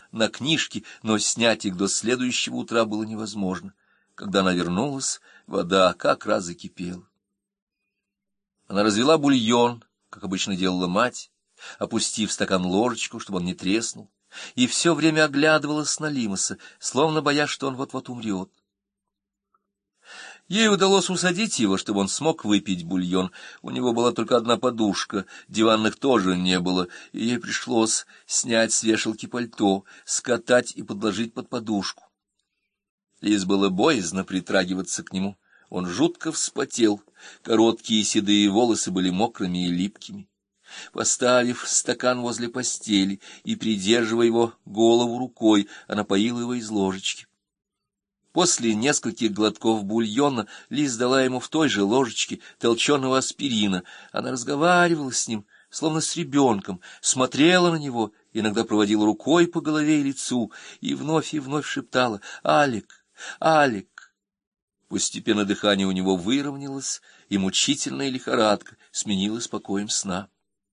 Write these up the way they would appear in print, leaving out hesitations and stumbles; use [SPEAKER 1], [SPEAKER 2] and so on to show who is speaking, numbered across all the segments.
[SPEAKER 1] на книжки, но снять их до следующего утра было невозможно. Когда она вернулась, вода как раз закипела. Она развела бульон, как обычно делала мать, опустив в стакан ложечку, чтобы он не треснул, и все время оглядывалась на Лимоса, словно боясь, что он вот-вот умрет. Ей удалось усадить его, чтобы он смог выпить бульон. У него была только одна подушка, диванных тоже не было, и ей пришлось снять с вешалки пальто, скатать и подложить под подушку. Лиз было боязно притрагиваться к нему. Он жутко вспотел, короткие седые волосы были мокрыми и липкими. Поставив стакан возле постели и придерживая его голову рукой, она поила его из ложечки. После нескольких глотков бульона Лиз дала ему в той же ложечке толченого аспирина. Она разговаривала с ним, словно с ребенком, смотрела на него, иногда проводила рукой по голове и лицу, и вновь шептала: «Алик, Алик». Постепенно дыхание у него выровнялось, и мучительная лихорадка сменилась покоем сна.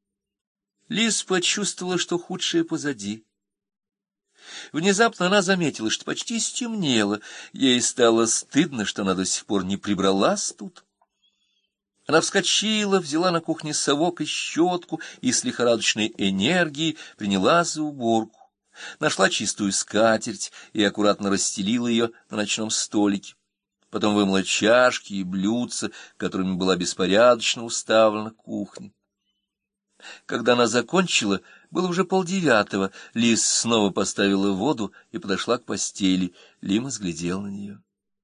[SPEAKER 1] Лиз почувствовала, что худшее позади. Внезапно она заметила, что почти стемнело. Ей стало стыдно, что она до сих пор не прибралась тут. Она вскочила, взяла на кухне совок и щетку и с лихорадочной энергией принялась за уборку. Нашла чистую скатерть и аккуратно расстелила ее на ночном столике. Потом вымыла чашки и блюдца, которыми была беспорядочно уставлена кухня. Когда она закончила, было уже 8:30. Лиз снова поставила воду и подошла к постели. Лимос глядел на нее.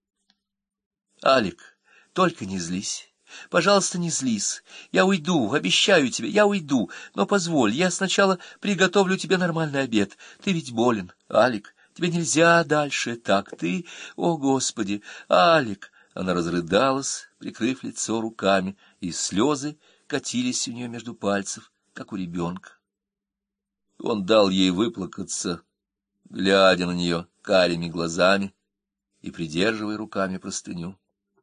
[SPEAKER 1] — Алик, только не злись. Пожалуйста, не злись. Я уйду, обещаю тебе, я уйду. Но позволь, я сначала приготовлю тебе нормальный обед. Ты ведь болен, Алик. Тебе нельзя дальше так. Ты, о Господи, Алик! Она разрыдалась, прикрыв лицо руками, и слезы катились у нее между пальцев, как у ребенка. Он дал ей выплакаться, глядя на нее карими глазами и придерживая руками простыню.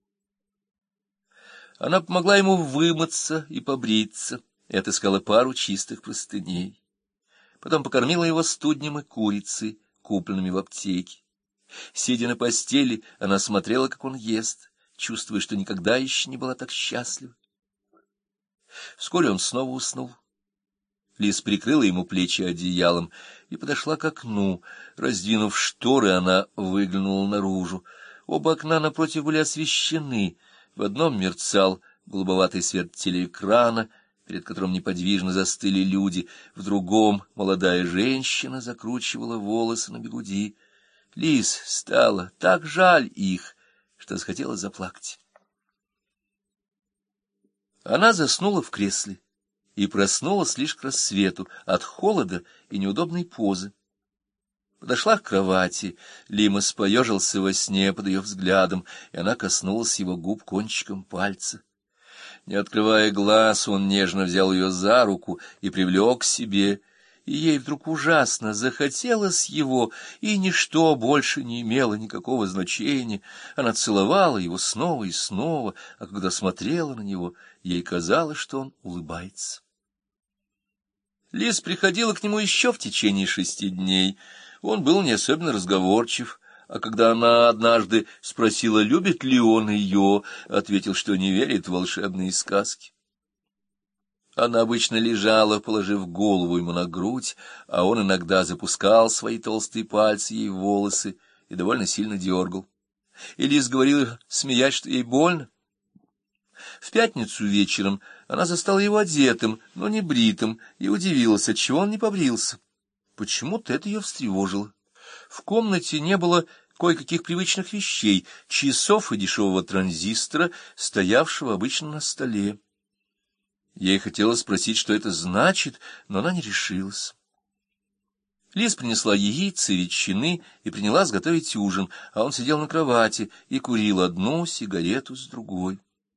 [SPEAKER 1] Она помогла ему вымыться и побриться, и отыскала пару чистых простыней. Потом покормила его студнем и курицей, купленными в аптеке. Сидя на постели, она смотрела, как он ест, чувствуя, что никогда еще не была так счастлива. Вскоре он снова уснул. Лиз прикрыла ему плечи одеялом и подошла к окну. Раздвинув шторы, она выглянула наружу. Оба окна напротив были освещены. В одном мерцал голубоватый свет телеэкрана, перед которым неподвижно застыли люди, в другом молодая женщина закручивала волосы на бигуди. Лиз стало так жаль их, что захотела заплакать. Она заснула в кресле и проснулась лишь к рассвету от холода и неудобной позы. Подошла к кровати, Лимос поежился во сне под ее взглядом, и она коснулась его губ кончиком пальца. Не открывая глаз, он нежно взял ее за руку и привлек к себе, и ей вдруг ужасно захотелось его, и ничто больше не имело никакого значения. Она целовала его снова и снова, а когда смотрела на него, ей казалось, что он улыбается. Лиз приходила к нему еще в течение 6 дней. Он был не особенно разговорчив, а когда она однажды спросила, любит ли он ее, ответил, что не верит в волшебные сказки. Она обычно лежала, положив голову ему на грудь, а он иногда запускал свои толстые пальцы ей в волосы и довольно сильно дергал. И Лиз говорила, смеясь, что ей больно. В пятницу вечером она застала его одетым, но не бритым, и удивилась, отчего он не побрился. Почему-то это ее встревожило. В комнате не было кое-каких привычных вещей, часов и дешевого транзистора, стоявшего обычно на столе. Ей хотелось спросить, что это значит, но она не решилась. Лиз принесла яиц и ветчины и принялась готовить ужин, а он сидел на кровати и курил одну сигарету с другой.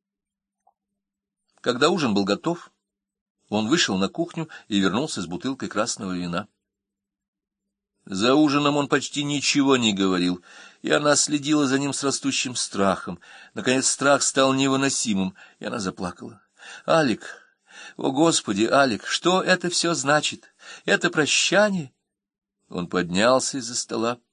[SPEAKER 1] Когда ужин был готов, он вышел на кухню и вернулся с бутылкой красного вина. За ужином он почти ничего не говорил, и она следила за ним с растущим страхом. Наконец страх стал невыносимым, и она заплакала. «Алик, о Господи, Алик, что это все значит? Это прощание?» Он поднялся из-за стола